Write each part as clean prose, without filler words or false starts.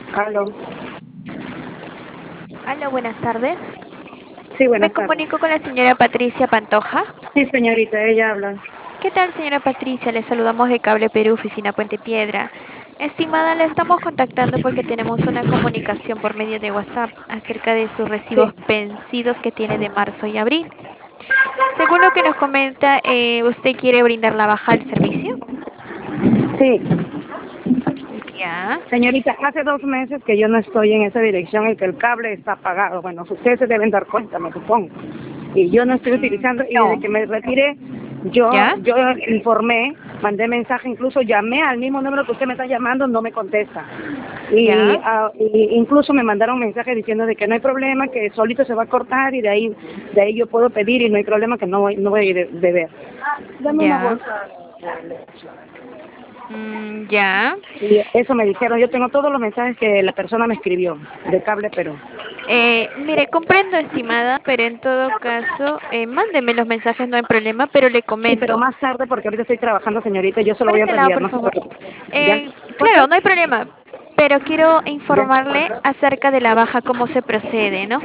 Aló. Hola, buenas tardes. Sí, Me buenas tardes. comunico con la señora Patricia Pantoja. Sí, señorita, ella habla. ¿Qué tal, señora Patricia? Le saludamos de Cable Perú, oficina Puente Piedra. Estimada, le estamos contactando porque tenemos una comunicación por medio de WhatsApp acerca de sus recibos Sí, vencidos que tiene de marzo y abril. Según lo que nos comenta, ¿usted quiere brindar la baja al servicio? sí. Ya, Señorita, hace 2 meses que yo no estoy en esa dirección y que el cable está apagado. Bueno, ustedes se deben dar cuenta, me supongo. Y yo no estoy utilizando, y desde no. que me retiré, yo, ¿Ya? yo informé, mandé mensaje, incluso llamé al mismo número que usted me está llamando, no me contesta. ¿Ya? Y incluso me mandaron mensaje diciendo de que no hay problema, que solito se va a cortar y de ahí yo puedo pedir y no hay problema, que no voy a ir de ver. Dame una ¿Ya? bolsa. ¿Ya? Y eso me dijeron, yo tengo todos los mensajes que la persona me escribió de Cable Perú. Mire, comprendo, estimada, pero en todo caso, mándeme los mensajes, no hay problema, pero le Sí, pero comento. más tarde, porque ahorita estoy trabajando, señorita, y yo se lo Por voy a ese lado, reenviar, por no se favor. preocupe. ¿Ya? Claro, no hay ¿Ok? problema, pero quiero ¿Ya? informarle acerca de la baja, cómo se procede, ¿no?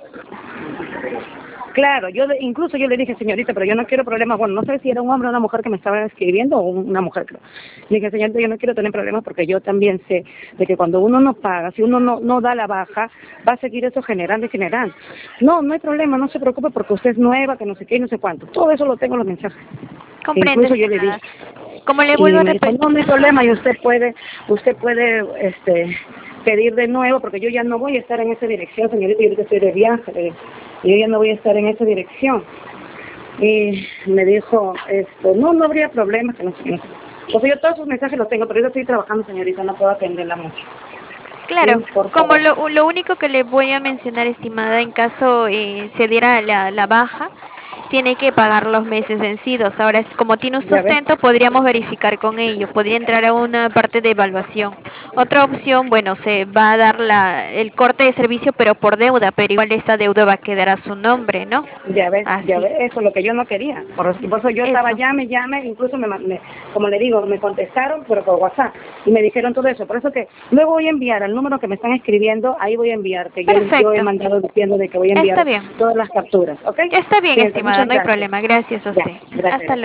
Claro, incluso yo le dije, señorita, pero yo no quiero problemas. Bueno, no sé si era un hombre o una mujer que me estaba escribiendo o una mujer, creo. Le dije, señorita, yo no quiero tener problemas porque yo también sé de que cuando uno no paga, si uno no da la baja, va a seguir eso generando y generando. No, no hay problema, no se preocupe porque usted es nueva, que no sé qué y no sé cuánto. Todo eso lo tengo en los mensajes. Que Comprendo, incluso yo le dije. estimada. Como le vuelvo Y a me dijo, no, repetir, no hay problema, y usted puede pedir de nuevo, porque yo ya no voy a estar en esa dirección, señorita, yo ahorita estoy de viaje, y yo ya no voy a estar en esa dirección. Y me dijo, no habría problema, que no sé, no sé. Entonces yo todos sus mensajes los tengo, pero yo estoy trabajando, señorita, no puedo atenderla mucho. claro, Sí, por como favor. lo único que le voy a mencionar, estimada, en caso se diera la baja, tiene que pagar los meses vencidos. Ahora, como tiene un Ya ves. sustento, podríamos verificar con ello. Podría entrar a una parte de evaluación. Otra opción, bueno, se va a dar el corte de servicio, pero por deuda, pero igual esta deuda va a quedar a su nombre, ¿no? Ya ves, Así, eso es lo que yo no quería. Por eso yo estaba eso. llame, incluso como le digo, me contestaron, pero por WhatsApp, y me dijeron todo eso. Por eso que luego voy a enviar al número que me están escribiendo, ahí voy a enviar, que yo he Perfecto. mandado diciendo de que voy a Está enviar bien. todas las capturas, ¿ok? Está bien, Bien, estimada, muchas no hay gracias. problema. Gracias a Ya, usted. Hasta gracias. luego.